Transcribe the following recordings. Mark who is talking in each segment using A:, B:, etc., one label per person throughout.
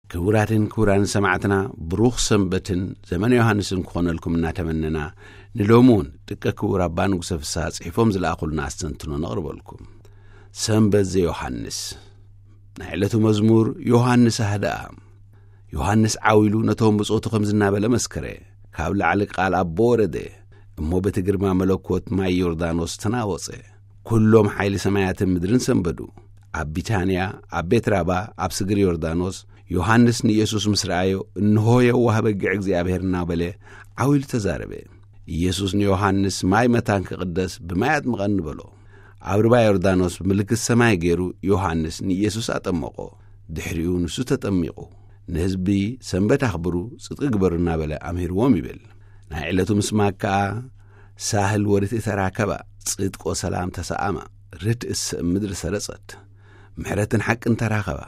A: كوران سمعتنا بروخ سنبتن زمن يوحنسن كونلكم ناتمننا نلومون تكا كورا بانوك سفساس حفوم زلاقل ناس تنتنو نغرب لكم سنبت زي يوحنس نعلة مزمور يوحنس هدا يوحنس عاويلو نتوم بصوتو خمزنا بلا مسكري كابل عليك قال أبورده أمو بتقرما ملوكوت ماي يوردانوس تناوصي كلهم حيل سمايات مدرن سنبدو عب بيتانيا عب بيت رابا عب سقر يوردانوس يوحنس نيسوس مسرعيو إنهو يوهب الجعق زي أبهرنا بلي عاويل تزاربه يسوس يوحنس ماي متان كقدس بمايات مغن بلو عبربا يوردانوس بملك السماي جيرو يوحنس نيسوس أتمقو دحريو نسو تتمقو نهزبي سنبت أخبرو صدق قبرنا بلي أمهر وميبل نعيلتو مسماكا ساهل ورث تراكبا صدق وسلام تساما رت مدر سرصت محرتن حق تراكبا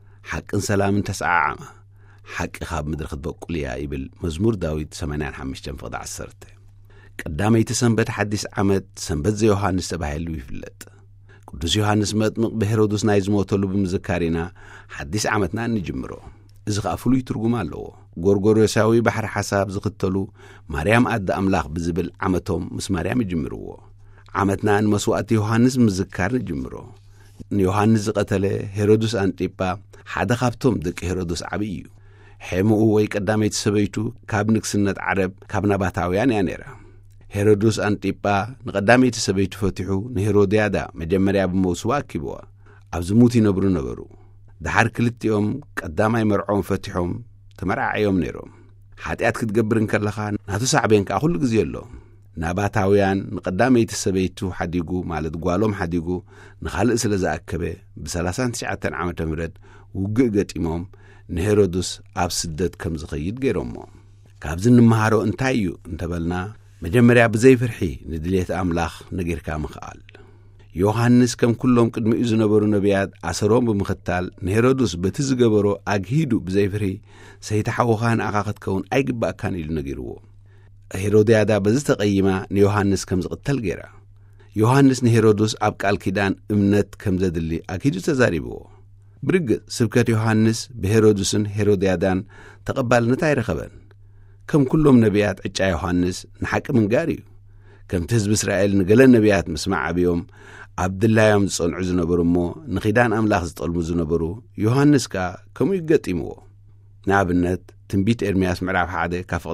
A: حق سلام تسعاما حق خاب مدر خطبق قليا يبل مزمور داويد 85 فقد عسرت قدامي تسنبت حديث عمد سنبت زي يوحنس تباهلو يفلت قدوس يوحنس مطمق بهيرودس نايز موتلو بمذكارنا حديث عمدنا نجمرو إذا قافلو يترجموا له غورغورو يساوي بحر حساب زقتلو مريم أد أملاخ بزبل عمتهم مس مريم يجمروه عمتنا أن مسوات يوحنس مذكر نجمرو يوحنس قتله هيرودس أنتيبا حدا خابتهم دك هيرودس عبيو حمو ويقدامي تسبيتو كابنك سنة عرب كابنا باتاويان يانيرا هيرودس أنتيبا نقدامي تسبيتو فتحو نهيروديادا مجمريا بموسوا كيبوا أبزموتي نبرو دحر كلتيهم قدامي مرعوم فتحهم تمرع يوم نيروم حاتيات كتقبرن كلخا ناتو سعبين كأخل قزيلو ناباتاويان نقدامي تسبيتو حديقو مالت قوالوم حديقو نخالق سلزا أكبه بسلاسان 9 عام تمرد وققت إمام نهيرودس آب سدد كم زخيد غيرومو كابزن نمهارو انتايو انتبالنا مجمريا بزي فرحي ندليت أملاخ نقير كامخال يوحنس كم كلهم قدم إذو نبرو نبيات عصرهم بمختال نهيرودس بتزقبرو أجهيدو بزيفري سيتحوخان أقاقت كون أيقبا كان إلو نقيرو هيروديادا بزيست قيمة نيوحنس كم زقتل غيرا يوحنس نهيرودس أبقى الكيدان امنت كم زدلي أكيدو تزاريبو برق سبكت يوحنس بهيرودسن هيروديادان تقبل نتاي رخبن كم كلهم نبيات عجا يوحنس نحق من قاريو كم تهزب إسرائيل نقل النبيات مسمع بيوم عبد الله يوم تصنع زنبرو مو نخيدان أملاخ زطلمو زنبرو يوحنس كم يقتيمو نابنت تنبيت إرمياس معرف حادة كفقد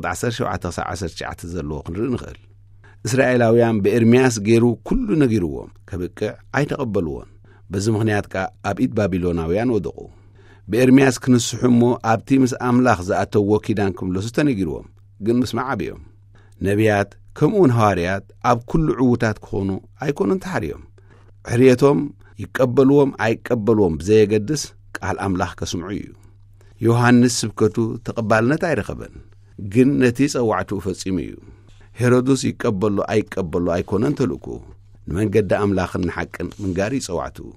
A: 10 زلوق نخل إسرائيلاويان بإرمياس جيرو كل نجيروهم كبكة أي تقبلوهم بس مغنيات كأبيد بابلوناويان ودقو بإرمياس كنسحمو أبتيمس أملاخ زأتو وكيدانكم لستنجيروهم قن مسمع بيوم نبيات كمون هاريات أب كل عوتات كونوا أيكون انتحريهم حريتهم يقبلوهم أيقبلوهم بزي قدس قال أملاح كسمعيو يوحنس سبكتو تقبلنا تايرخبن قن نتيس أوعتو فسيميو هيرودوس يقبلو أيكون انتلوكو نمن قد أملاخ نحقن من قاري سوعتو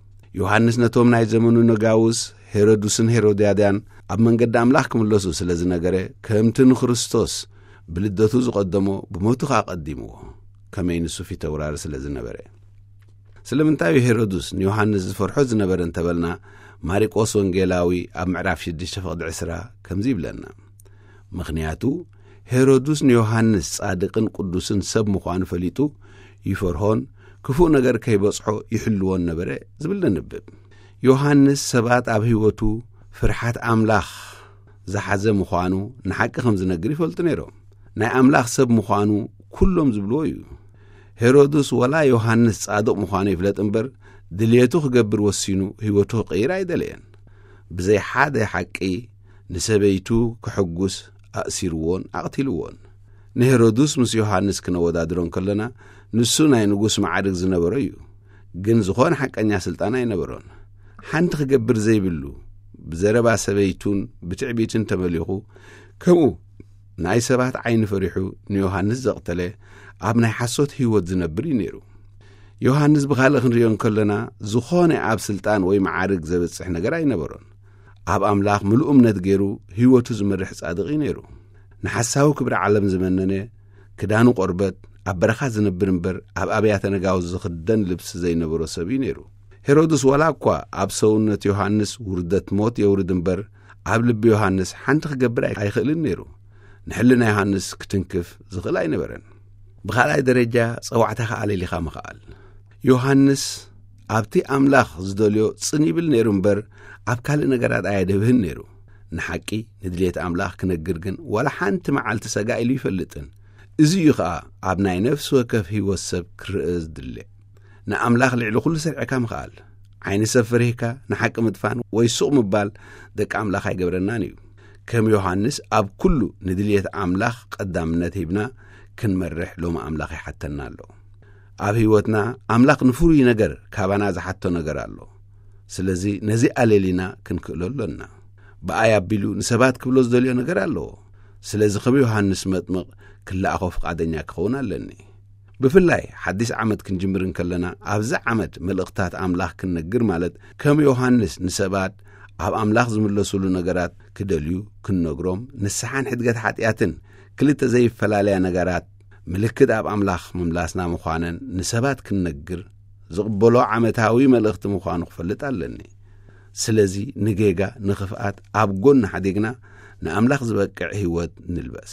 A: يوحنس نتوم ناي زمنو نقاوس هيرودوسن هيروديادان أب من قد أملاح كملوسو سلزي نقري كمتن خريستوس بلدتو زقدمو بموتو قدموه كما ينسو في تورار سلزي نبري سلمنتاوي هيرودوس يوحنس فرحو زنبر انتبلنا ماريقوس ونجيلاوي أب معراف 6:10 كمزي بلنا مخنياتو هيرودوس يوحنس صادقن قدوسن سب مخوان فليتو يفرهون كفو نجر كيبصحو يحلوون نبره زبلنا نبب يوحنس سبات أب هيوتو فرحات أملاخ زحزة مخوانو نحق خمز نجري فلت نيرو ناي أملاخ سب مخوانو كلهم زبلويو هيرودوس ولا يوحنس صادق مخوانو يفلت انبر دليتو خقبر وسينو هيوتو قيرا يدلين بزي حادة حقي نسبيتو كحقوس أأسيروون أقتلوون نهيرودوس مس يوحنس كنودادرون كلنا نسو ناي نقوس معارك زنبريو جن زخون حق أنيا سلطانا ينبرون حانت خقبر زي بلو بزربا سبيتون بتعبيتن تمليخو كمو ناي سبات عين فريحو نيوحنس زقتله أبناي حسوت هيوت زنبري نيرو يوحنس بخالق نريون كلنا زخوني أب سلطان وي معارك زبتصح نقرأ ينبرون أب أملاخ ملؤ منت غيرو هيوتو زمرح صادقي نيرو نحساو كبر عالم زمننا كدانو قربت أب برخا زنبر نبر أب أبيات نقاو زخدن لبس زي نبرو سبي نيرو هيرودوس ولا كوا أب سونت يوحنس وردت موت يورد نبر ኣብ ልቢ ዮሃንስ ሓንቲ ክገብር ኣይኽእልን ነይሩ ንሕልና ዮሃንስ ክትንክፍ ዝኽእል ኣይነበረን ብኻልኣይ ደረጃ ጸዋዕታ ኸኣለሊኻ ምኽኣል ዮሃንስ ኣብቲ ኣምላኽ ዝደልዮ ጽኒብል ነይሩ እምበር ኣብ ካልእ ነገራት ኣያደብህን ነይሩ ንሓቂ ንድልየት ኣምላኽ ክነግር ግን ዋላ ሓንቲ መዓልቲ ሰጋ ኢሉ ይፈልጥን እዚ እዩ ኸዓ ኣብ ናይ ነፍሲ ወከፍ ህይወት ሰብ ክርአ ዝድለ ንኣምላኽ ልዕሊ ኩሉ ሰርዕካ ምኽኣል ዓይኒ ሰብ ፈሪህካ ንሓቂ ምጥፋን ወይ ሱቕ ምባል ደቂ ኣምላኽ ኣይገብረናን እዩ ከም ዮሃንስ ኣብ ኩሉ ንድልየት ኣምላኽ ቀዳምነት ሂብና ክንመርሕ ሎሚ ኣምላኽ ይሓተና ኣሎ ኣብ ህይወትና ኣምላኽ ንፍሩይ ነገር ካባና ዝሓቶ ነገር ኣሎ ስለዚ ነዚ ኣሌሊና ክንክእሎ ኣለና ብኣይ ኣቢሉ ንሰባት ክብሎ ዝደልዮ ነገር ኣለዎ ስለዚ ከም ዮሃንስ መጥምቕ ክለኣኾ ፍቓደኛ ክኸውን ኣለኒ ብፍላይ ሓዲስ ዓመት ክንጅምርን ከለና ኣብዚ ዓመት መልእኽታት ኣምላኽ ክንነግር ማለት ከም ዮሃንስ ንሰባት ኣብ ኣምላኽ ዝምለሱሉ ነገራት ክደልዩ ክንነግሮም ንስሓን ሕድገት ሓጢኣትን ክልተ ዘይፈላለያ ነገራት ምልክት ኣብ ኣምላኽ ምምላስና ምዃነን ንሰባት ክንነግር ዝቕበሎ ዓመታዊ መልእኽቲ ምዃኑ ክፈልጥ ኣለኒ ስለዚ ንጌጋ ንኽፍኣት ኣብ ጎን ሓዲግና ንኣምላኽ ዝበቅዕ ህይወት ንልበስ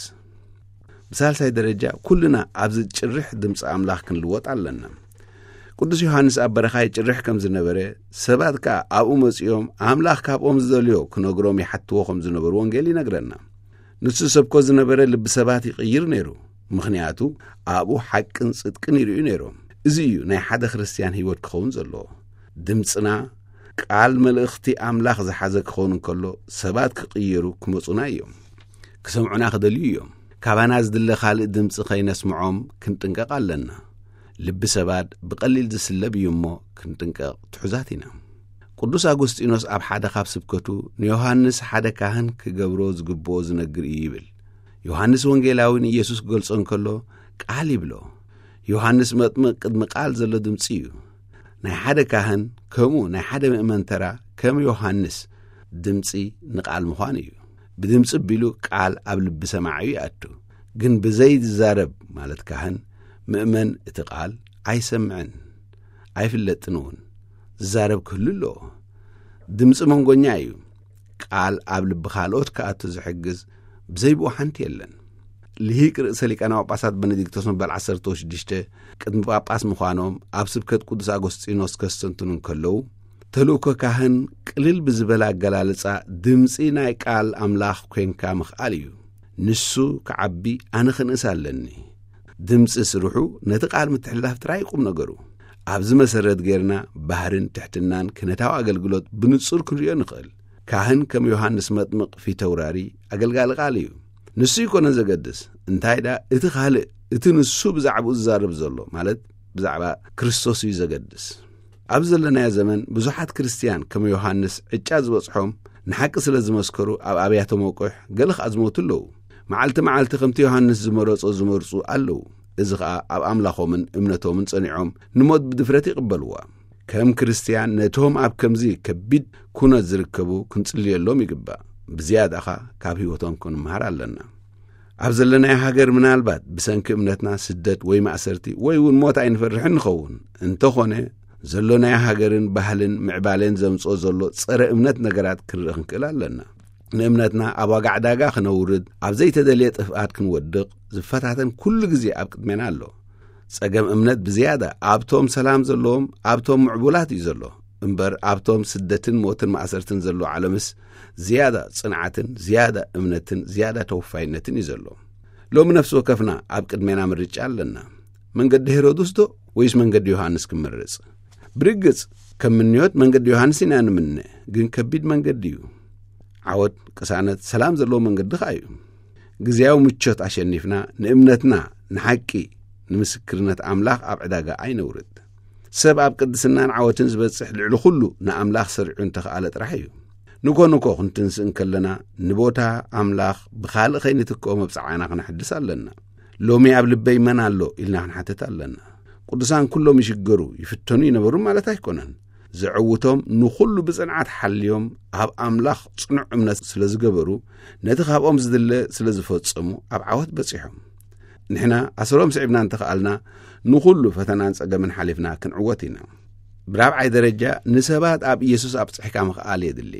A: ብሳልሳይ ደረጃ ኩልና ኣብዚ ጭርሕ ድምፂ ኣምላኽ ክንልወጥ ኣለና ቅዱስ ዮሃንስ ኣብ በረኻ ይጭርሕ ከም ዝነበረ ሰባት ከዓ ኣብኡ መጺኦም ኣምላኽ ካብኦም ዝደልዮ ክነግሮም ይሓትዎ ከም ዝነበሩ ወንጌል ይነግረና ንሱ ሰብኮ ዝነበረ ልቢ ሰባት ይቕይር ነይሩ ምኽንያቱ ኣብኡ ሓቅን ጽድቅን ይርእዩ ነይሮም እዚ እዩ ናይ ሓደ ክርስቲያን ህይወት ክኸውን ዘለዎ ድምፅና ቃል መልእኽቲ ኣምላኽ ዝሓዘ ክኸውን እንከሎ ሰባት ክቕየሩ ክመፁና እዮም ክሰምዑና ክደልዩ እዮም ካባና ዝድለ ካልእ ድምፂ ኸይነስምዖም ክንጥንቀቕ ኣለና ልቢ ሰባት ብቐሊል ዝስለብ እዩ እሞ ክንጥንቀቕ ትሑዛት ኢና ቅዱስ ኣጎስጢኖስ ኣብ ሓደ ካብ ስብከቱ ንዮሃንስ ሓደ ካህን ክገብሮ ዝግብኦ ዝነግር እዩ ይብል ዮሃንስ ወንጌላዊ ንኢየሱስ ክገልጾ እንከሎ ቃል ይብሎ ዮሃንስ መጥምቕ ቅድሚ ቃል ዘሎ ድምፂ እዩ ናይ ሓደ ካህን ከምኡ ናይ ሓደ ምእመን ተራ ከም ዮሃንስ ድምፂ ንቃል ምዃን እዩ ብድምፂ ቢሉ ቃል ኣብ ልቢ ሰማዒ ይኣቱ ግን ብዘይ ዝዛረብ ማለት ካህን ምእመን እቲ ቃል ኣይሰምዕን ኣይፍለጥን እውን ዝዛረብ ክህሉ ኣለዎ ድምፂ መንጎኛ እዩ ቃል ኣብ ልቢ ካልኦት ከኣቱ ዝሕግዝ ብዘይብኡ ሓንቲ የለን ልሂቅ ርእሰ ሊቃነ ጳጳሳት ቤኔዲክቶስ መበል 16 ቅድሚ ጳጳስ ምዃኖም ኣብ ስብከት ቅዱስ ኣጎስጢኖስ ከስተንትኑ እንከለዉ ተልእኮ ካህን ቅልል ብዝበላ ኣገላልጻ ድምፂ ናይ ቃል ኣምላኽ ኮንካ ምኽኣል እዩ ንሱ ክዓቢ ኣነ ክንእስ ኣለኒ ድምፂ ስርሑ ነቲ ቃል ምትሕልላፍ ጥራይ ቁም ነገሩ ኣብዚ መሰረት ጌርና ባህርን ትሕትናን ክነታዊ ኣገልግሎት ብንጹር ክንሪኦ ንኽእል ካህን ከም ዮሃንስ መጥምቕ ፊተውራሪ ኣገልጋሊ ቃል እዩ ንሱ ይኮነ ዘገድስ እንታይ ዳ እቲ ካልእ እቲ ንሱ ብዛዕባኡ ዝዛረብ ዘሎ ማለት ብዛዕባ ክርስቶስ እዩ ዘገድስ ኣብ ዘለናዮ ዘመን ብዙሓት ክርስቲያን ከም ዮሃንስ ዕጫ ዝበጽሖም ንሓቂ ስለ ዝመስከሩ ኣብ ኣብያተ መቁሕ ገለ ከዓ ዝሞቱ ኣለዉ መዓልቲ ከምቲ ዮሃንስ ዝመርፁ ኣለዉ እዚ ከዓ ኣብ ኣምላኾምን እምነቶምን ጸኒዖም ንሞት ብድፍረት ይቕበልዋ ከም ክርስቲያን ነቶም ኣብ ከምዚ ከቢድ ኩነት ዝርከቡ ክንጽልየሎም ይግባእ ብዝያዳ ኸ ካብ ህይወቶም ክንምሃር ኣለና ኣብ ዘለናዮ ሃገር ምናልባት ብሰንኪ እምነትና ስደት ወይ ማእሰርቲ ወይ እውን ሞት ኣይንፈርሕን ንኸውን እንተኾነ ዘሎ ናይ ሃገርን ባህልን ምዕባለን ዘምጽኦ ዘሎ ጸረ እምነት ነገራት ክንርኢ ክንክእል ኣለና ንእምነትና ኣብ ዋጋዕ ዳጋ ክነውርድ ኣብ ዘይተደልየ ጥፍኣት ክንወድቕ ዝፈታተን ኩሉ ግዜ ኣብ ቅድሜና ኣሎ ጸገም እምነት ብዝያዳ ኣብቶም ሰላም ዘለዎም ኣብቶም ምዕቡላት እዩ ዘሎ እምበር ኣብቶም ስደትን ሞትን ማእሰርትን ዘሎ ዓለምስ ዝያዳ ጽንዓትን ዝያዳ እምነትን ዝያዳ ተወፋይነትን እዩ ዘሎ ሎሚ ነፍሲ ወከፍና ኣብ ቅድሜና ምርጫ ኣለና መንገዲ ሄሮድስ ዶ ወይስ መንገዲ ዮሃንስ ክምርጽ ብርግጽ ከም ምንዮት መንገዲ ዮሃንስ ኢና ንምነ ግን ከቢድ መንገዲ እዩ ዓወት ቅሳነት ሰላም ዘለዎ መንገዲ ኸ እዩ ግዜያዊ ምቾት ኣሸኒፍና ንእምነትና ንሓቂ ንምስክርነት ኣምላኽ ኣብ ዕዳጋ ኣይነውርድ ሰብ ኣብ ቅድስናን ዓወትን ዝበጽሕ ልዕሊ ኩሉ ንኣምላኽ ሰሪዑ እንተኸኣለ ጥራሕ እዩ ንኮ ክንትንስእ እንከለና ንቦታ ኣምላኽ ብኻልእ ኸይንትክኦ መብጻዕና ክነሕድስ ኣለና ሎሚ ኣብ ልበይ መን ኣሎ ኢልና ክንሓትት ኣለና ቅዱሳን ኩሎም ይሽገሩ ይፍተኑ ይነበሩ ማለት ኣይኮነን ዝዕውቶም ንኹሉ ብጽንዓት ሓልዮም ኣብ ኣምላኽ ጽኑዕ እምነት ስለ ዝገበሩ ነቲ ካብኦም ዝድለ ስለ ዝፈጸሙ ኣብ ዓወት በጺሖም ንሕና ኣሰሮም ስዒብና እንተኸኣልና ንኹሉ ፈተናን ጸገምን ሓሊፍና ክንዕወት ኢና ብራብዓይ ደረጃ ንሰባት ኣብ ኢየሱስ ኣብጽሕካ ምኽኣል የድሊ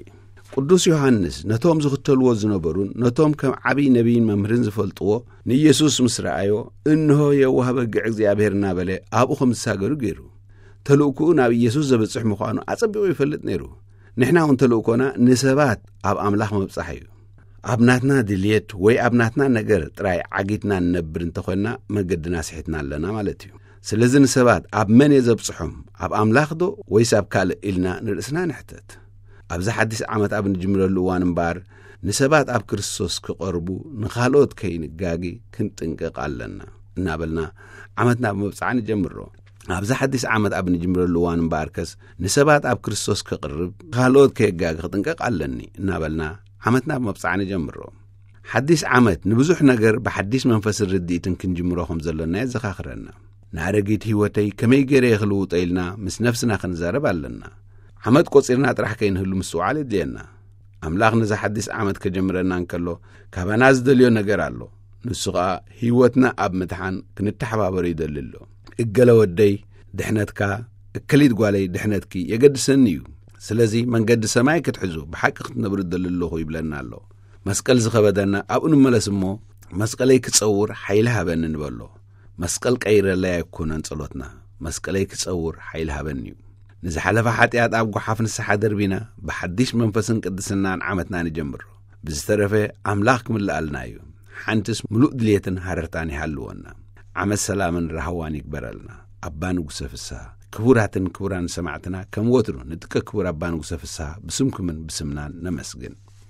A: ቅዱስ ዮሐንስ ነቶም ዝኽተልዎ ዝነበሩን ነቶም ከም ዓብይ ነቢይን መምህርን ዝፈልጥዎ ንኢየሱስ ምስ ረኣዮ እንሆ የዋህ በግዕ እግዚአብሔር እናበለ ኣብኡ ከም ዝሳገሩ ገይሩ ተልእኩኡ ናብ ኢየሱስ ዘብጽሕ ምዃኑ ኣጸቢቑ ይፈልጥ ነይሩ። ንሕና እውን ተልእኮና ንሰባት ኣብ ኣምላኽ መብጻሕ እዩ። ኣብ ናትና ድልየት ወይ ኣብ ናትና ነገር ጥራይ ዓጊትና ንነብር እንተኾንና መገድና ስሒትና ኣለና ማለት እዩ። ስለዚ ንሰባት ኣብ መን የዘብጽሖም ኣብ ኣምላኽ ዶ ወይስ ኣብ ካልእ ኢልና ንርእስና ንሕተት። ኣብዚ ሓድሽ ዓመት ኣብ ንጅምረሉ እዋን እምበር ንሰባት ኣብ ክርስቶስ ክቐርቡ ንኻልኦት ከይንጋጊ ክንጥንቀቕ ኣለና እናበልና ዓመትና ብመብጻዕ ንጀምሮ። ኣብዚ ሓድሽ ዓመት ኣብ ንጅምረሉ እዋን እምበርከስ ንሰባት ኣብ ክርስቶስ ክቕርብ ካልኦት ከይጋጊ ክጥንቀቕ ኣለኒ እናበልና ዓመትና ብመብጻዕ ንጀምሮ። ሓድሽ ዓመት ንብዙሕ ነገር ብሓድሽ መንፈስን ርድኢትን ክንጅምሮ ከም ዘለና የዘኻኽረና። ንኣረጊት ህይወተይ ከመይ ገይረ የኽልውጦ ኢልና ምስ ነፍስና ክንዛረብ ኣለና። ዓመት ቆፂርና ጥራሕ ከይንህሉ ምስትውዓል የድልየና። ኣምላኽ ነዚ ሓድሽ ዓመት ከጀምረና እንከሎ ካባና ዝደልዮ ነገር ኣሎ። ንሱ ኸዓ ህይወትና ኣብ ምትሓን ክንተሓባበሩ ይደሊ ኣሎ። እገለ ወደይ ድሕነትካ እከሊት ጓለይ ድሕነትኪ የገድሰኒ እዩ። ስለዚ መንገዲ ሰማይ ክትሕዙ ብሓቂ ክትነብሩ ደሊ ኣለኹ ይብለና ኣሎ። መስቀል ዝኸበደና ኣብኡ ንመለስ እሞ መስቀለይ ክጸውር ሓይሊ ሃበኒ ንበሎ። መስቀል ቀይረለይ ኣይኮነን ጸሎትና፣ መስቀለይ ክጸውር ሓይሊ ሃበኒ እዩ። ንዝሓለፈ ሓጢኣት ኣብ ጓሓፍ ንስሓ ደርቢና ብሓድሽ መንፈስን ቅድስናን ዓመትና ንጀምሮ። ብዝተረፈ ኣምላኽ ክምላኣልና እዩ። ሓንቲስ ምሉእ ድልየትን ሃረርታን ይሃልወና። ዓመት ሰላምን ረሃዋን ይግበረልና። ኣባ ንጉሰ ፍስሓ ክቡራትን ክቡራን ሰማዕትና ከም ወትሩ ንጥቀ ክቡር ኣባ ንጉሰ ፍስሓ ብስምኩምን ብስምናን ነመስግን።